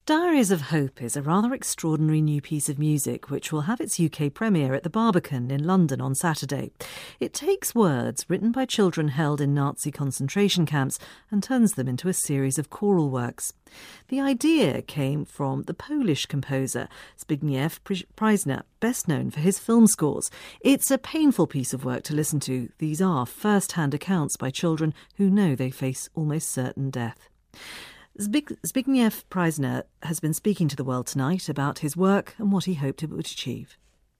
Diaries of Hope is a rather extraordinary new piece of music which will have its UK premiere at the Barbican in London on Saturday. It takes words written by children held in Nazi concentration camps and turns them into a series of choral works. The idea came from the Polish composer Zbigniew Preisner, best known for his film scores. It's a painful piece of work to listen to. These are first-hand accounts by children who know they face almost certain death. Zbigniew Preisner has been speaking to the world tonight about his work and what he hoped it would achieve.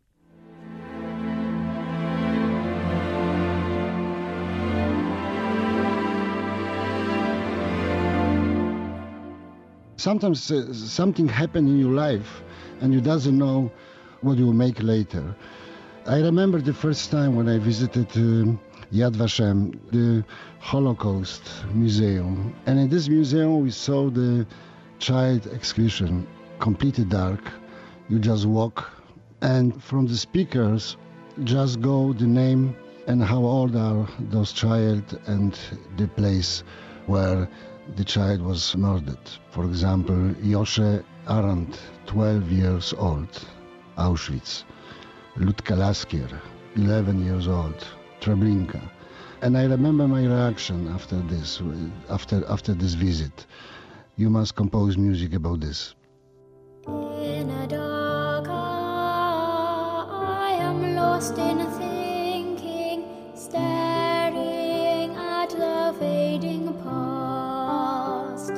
Sometimes something happens in your life and you doesn't know what you will make later. I remember the first time when I visited Yad Vashem, the Holocaust Museum. And in this museum we saw the child execution, completely dark. You just walk and from the speakers just go the name and how old are those child and the place where the child was murdered. For example, Joshe Arendt, 12 years old, Auschwitz. Ludka Laskier, 11 years old, Treblinka. And I remember my reaction after this visit. You must compose music about this. In a dark hour, I am lost in thinking, staring at the fading past.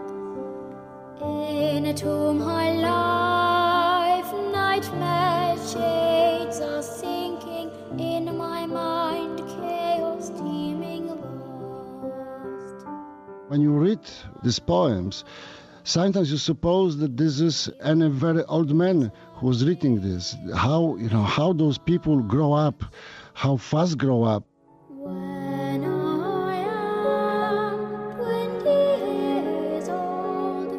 In a tomb my life, nightmare shades are sinking in my mind, chaos teeming vast. When you read these poems, sometimes you suppose that this is a very old man who was reading this. How those people grow up, how fast grow up. When I am 20 years old,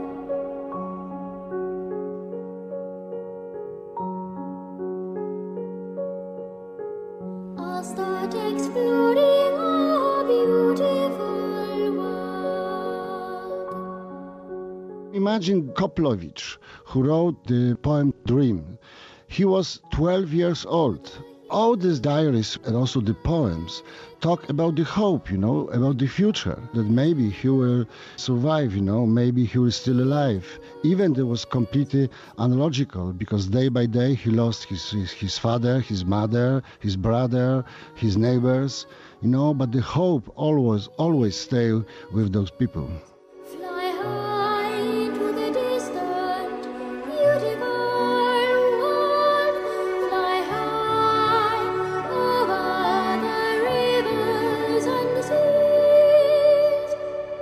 I'll start exploring our beautiful world. Imagine Koplovich, who wrote the poem Dream. He was 12 years old. All these diaries and also the poems talk about the hope, about the future, that maybe he will survive, maybe he will still alive. Even it was completely unlogical because day by day he lost his father, his mother, his brother, his neighbors, but the hope always stay with those people. Fly high into the distant, beautiful world. Fly high over the rivers and the seas.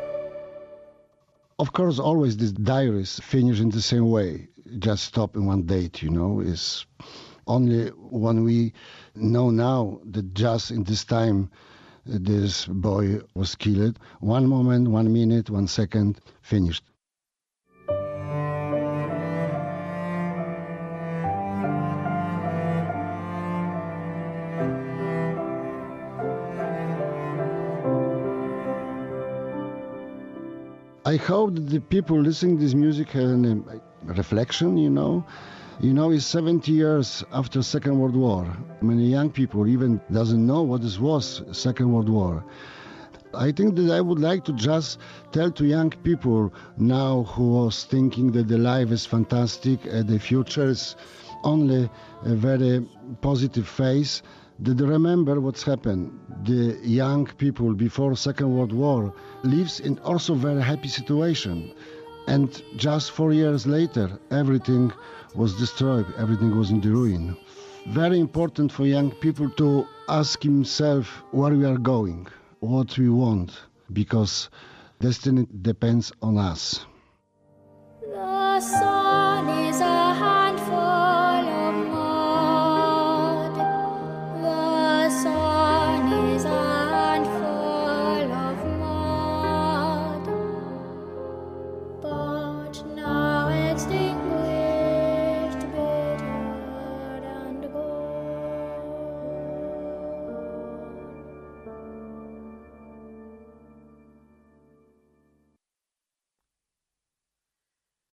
Of course, always these diaries finish in the same way. Just stop in one date, is only when we know now that just in this time this boy was killed. One moment, 1 minute, 1 second, finished. I hope that the people listening to this music have a reflection, It's 70 years after Second World War. Many young people even doesn't know what this was, Second World War. I think that I would like to just tell to young people now who was thinking that the life is fantastic and the future is only a very positive phase, that remember what's happened. The young people before Second World War lives in also very happy situation. And just 4 years later, everything was destroyed, everything was in the ruin. Very important for young people to ask himself where we are going, what we want, because destiny depends on us.